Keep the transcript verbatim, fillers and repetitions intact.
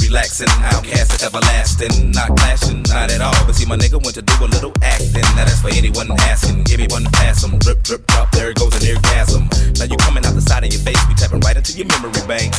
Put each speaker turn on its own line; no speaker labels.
relaxing. Outcast is everlasting, not clashing, not at all. But see, my nigga went to do a little acting. Now that's for anyone asking. Give me one to pass 'em. Drip, drip, drop, there it goes an orgasm. Now you coming out the side of your face, we tapping right into your memory bank.